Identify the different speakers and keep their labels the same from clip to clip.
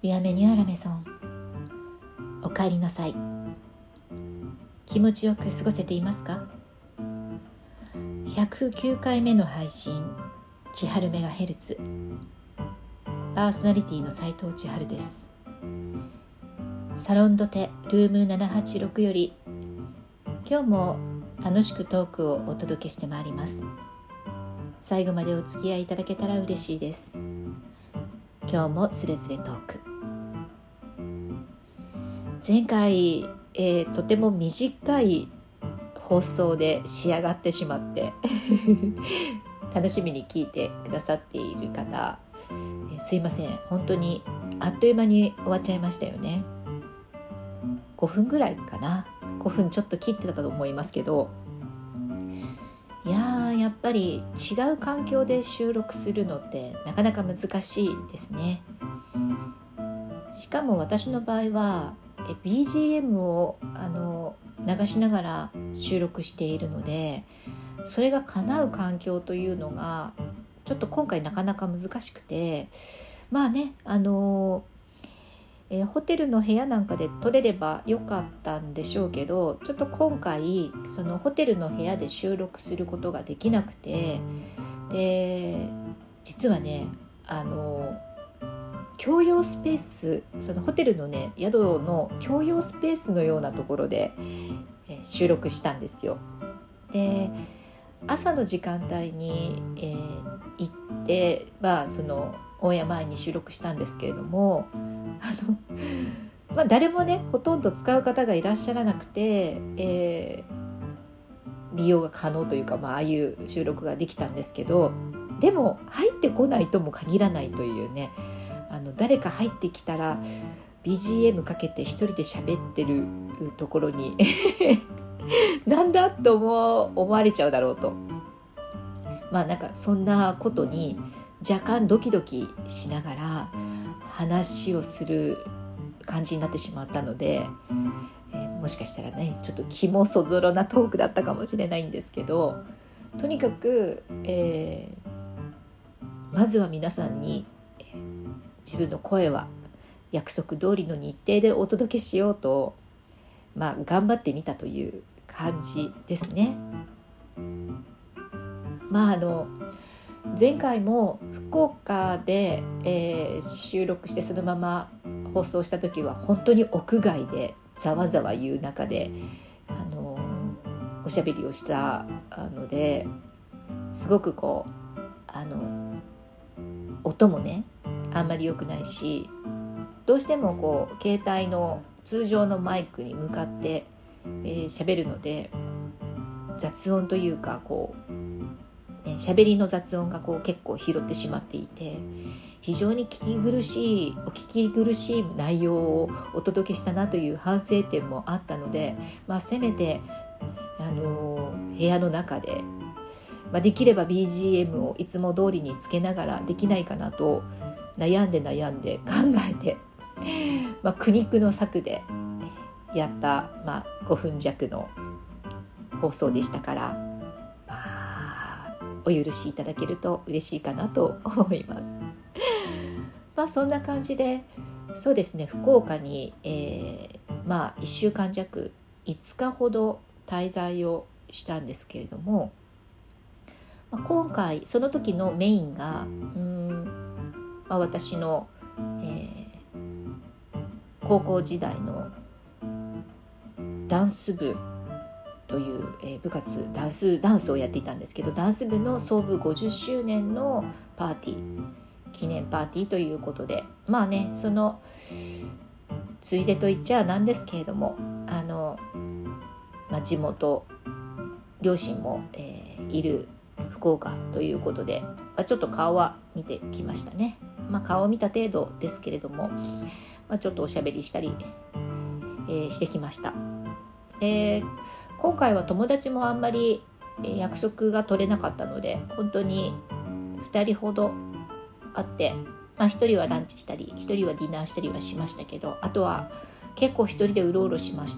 Speaker 1: ビアメニュアラメソン、お帰りなさい。気持ちよく過ごせていますか？109回目の配信、千春メガヘルツ、パーソナリティの斉藤千春です。サロンドテルーム786より今日も楽しくトークをお届けしてまいります。最後までお付き合いいただけたら嬉しいです。今日もつれづれトーク。前回、とても短い放送で仕上がってしまって楽しみに聞いてくださっている方、すいません。本当にあっという間に終わっちゃいましたよね。5分ぐらいかな。5分ちょっと切ってたと思いますけど、やっぱり違う環境で収録するのってなかなか難しいですね。しかも私の場合はBGM を流しながら収録しているので、それが叶う環境というのがちょっと今回なかなか難しくて、ホテルの部屋なんかで撮れればよかったんでしょうけど、ちょっと今回そのホテルの部屋で収録することができなくて、で実はね共用スペース、そのホテルのね宿の共用スペースのようなところで収録したんですよ。で朝の時間帯に、行って、そのオンエア前に収録したんですけれども、誰もねほとんど使う方がいらっしゃらなくて、利用が可能というか、ああいう収録ができたんですけど、でも入ってこないとも限らないというね、誰か入ってきたら BGM かけて一人で喋ってるところになんだと思われちゃうだろうと、そんなことに若干ドキドキしながら話をする感じになってしまったので、もしかしたらねちょっと気もそぞろなトークだったかもしれないんですけど、とにかく、まずは皆さんに、自分の声は約束通りの日程でお届けしようと、頑張ってみたという感じですね。前回も福岡で、収録してそのまま放送した時は本当に屋外でざわざわ言う中でおしゃべりをしたので、すごく音もねあんまり良くないし、どうしても携帯の通常のマイクに向かって喋るので、雑音というか喋りの雑音が結構拾ってしまっていて、非常にお聞き苦しい内容をお届けしたなという反省点もあったので、せめて部屋の中で、できれば BGM をいつも通りにつけながらできないかなと悩んで考えて、苦肉の策でやった、5分弱の放送でしたから、お許しいただけると嬉しいかなと思います。そんな感じで、そうですね、福岡に、1週間弱5日ほど滞在をしたんですけれども、今回その時のメインが私の、高校時代のダンス部という、部活ダンスをやっていたんですけど、ダンス部の創部50周年のパーティー、記念パーティーということで、そのついでと言っちゃなんですけれども、地元両親も、いる福岡ということで、ちょっと顔は見てきましたね。顔を見た程度ですけれども、ちょっとおしゃべりしたり、してきました。今回は友達もあんまり約束が取れなかったので、本当に2人ほど会って、1人はランチしたり1人はディナーしたりはしましたけど、あとは結構1人でうろうろしました。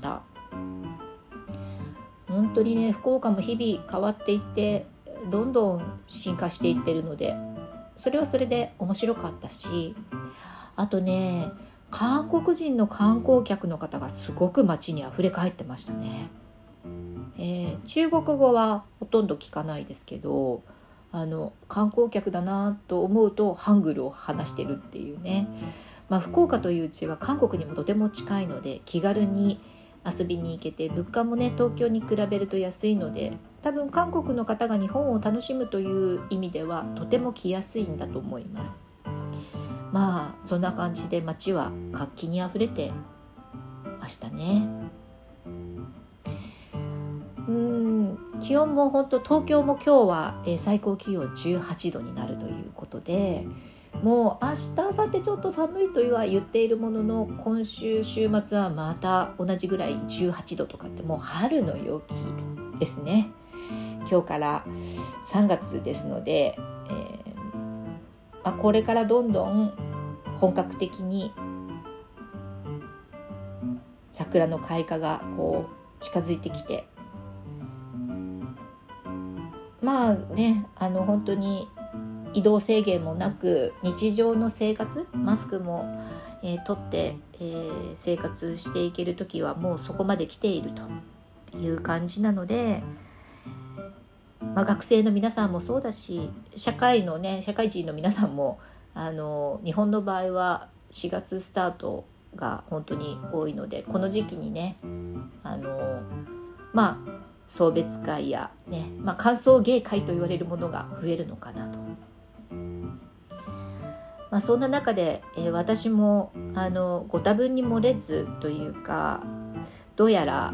Speaker 1: 本当にね、福岡も日々変わっていってどんどん進化していってるので、それはそれで面白かったし、あとね韓国人の観光客の方がすごく街にあふれ返ってましたね。中国語はほとんど聞かないですけど、観光客だなと思うとハングルを話してるっていうね。福岡といううちは韓国にもとても近いので気軽に遊びに行けて、物価もね東京に比べると安いので、多分韓国の方が日本を楽しむという意味ではとても来やすいんだと思います。そんな感じで街は活気にあふれてましたね。気温も本当、東京も今日は最高気温18度になるということで、もう明日明後日ちょっと寒いとは言っているものの、今週週末はまた同じぐらい18度とかって、もう春の陽気ですね。今日から3月ですので、これからどんどん本格的に桜の開花が近づいてきて、本当に移動制限もなく日常の生活、マスクも、取って、生活していける時はもうそこまで来ているという感じなので、学生の皆さんもそうだし、社会人の皆さんも日本の場合は4月スタートが本当に多いので、この時期にね送別会や歓送迎会と言われるものが増えるのかなと。そんな中で、私もご多分に漏れずというか、どうやら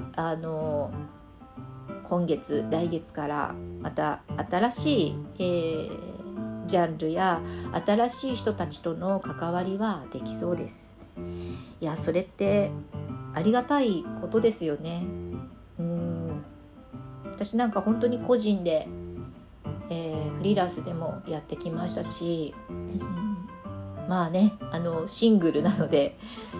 Speaker 1: 今月来月からまた新しい、ジャンルや新しい人たちとの関わりはできそうです。いや、それってありがたいことですよね。私なんか本当に個人で、フリーランスでもやってきましたし、シングルなので、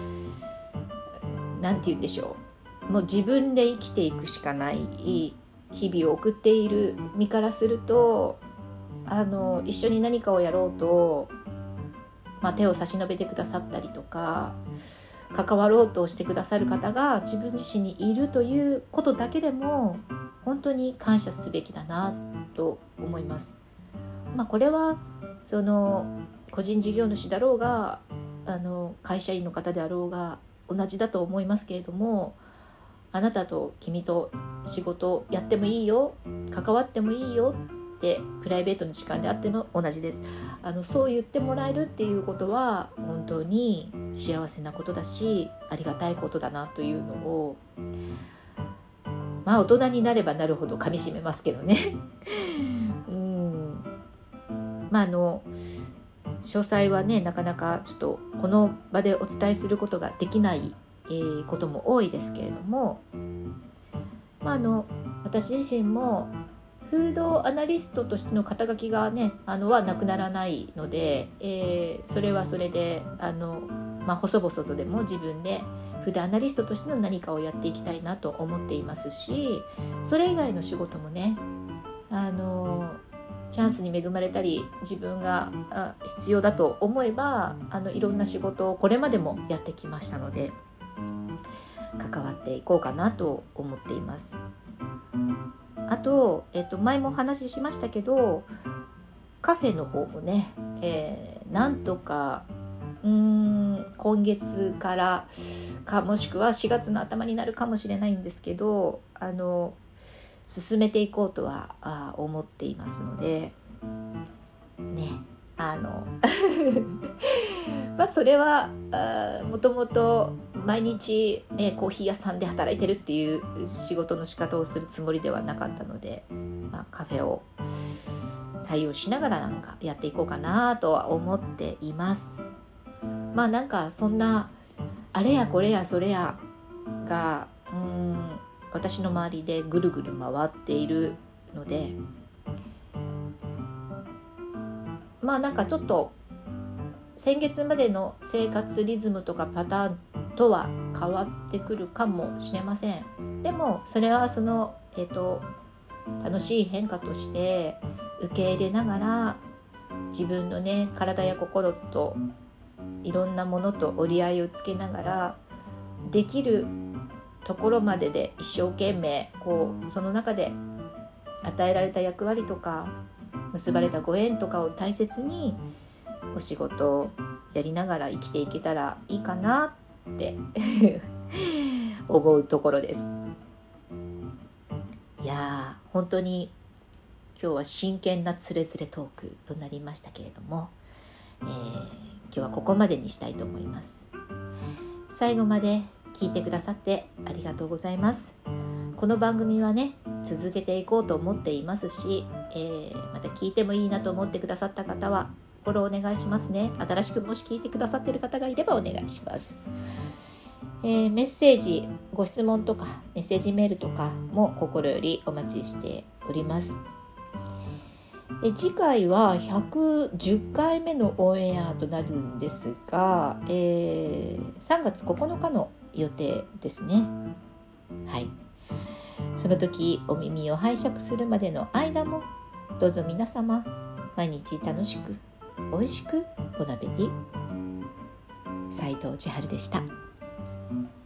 Speaker 1: なんて言うんでしょう、もう自分で生きていくしかない日々を送っている身からすると、一緒に何かをやろうと、手を差し伸べてくださったりとか、関わろうとしてくださる方が自分自身にいるということだけでも本当に感謝すべきだなと思います。これはその個人事業主だろうが会社員の方であろうが同じだと思いますけれども、あなたと君と仕事やってもいいよ、関わってもいいよってプライベートの時間であっても同じです。そう言ってもらえるっていうことは本当に幸せなことだし、ありがたいことだなというのを、大人になればなるほど噛み締めますけどね詳細はね、なかなかちょっとこの場でお伝えすることができない、ことも多いですけれども、私自身もフードアナリストとしての肩書きがねはなくならないので、それはそれで細々とでも自分でフードアナリストとしての何かをやっていきたいなと思っていますし、それ以外の仕事もねチャンスに恵まれたり自分が必要だと思えばいろんな仕事をこれまでもやってきましたので、関わっていこうかなと思っています。あと、前もお話ししましたけど、カフェの方もね、なんとか今月からか、もしくは4月の頭になるかもしれないんですけど、進めていこうとは思っていますのでね、それはもともと毎日、コーヒー屋さんで働いてるっていう仕事の仕方をするつもりではなかったので、カフェを対応しながらなんかやっていこうかなとは思っています。なんかそんなあれやこれやそれやが私の周りでぐるぐる回っているので、なんかちょっと先月までの生活リズムとかパターンとは変わってくるかもしれません。でもそれはその、楽しい変化として受け入れながら、自分のね体や心といろんなものと折り合いをつけながら、できるところまでで一生懸命その中で与えられた役割とか結ばれたご縁とかを大切にお仕事をやりながら生きていけたらいいかなって思うところです。いやー、本当に今日は真剣なつれづれトークとなりましたけれども、今日はここまでにしたいと思います。最後まで聞いてくださってありがとうございます。この番組はね、続けていこうと思っていますし、また聞いてもいいなと思ってくださった方はフォローお願いしますね。新しくもし聞いてくださっている方がいればお願いします。メッセージ、ご質問とかメッセージメールとかも心よりお待ちしております。次回は110回目のオンエアとなるんですが、3月9日の予定ですね。はい。その時お耳を拝借するまでの間もどうぞ皆様毎日楽しく美味しくボナペティ。斉藤千春でした。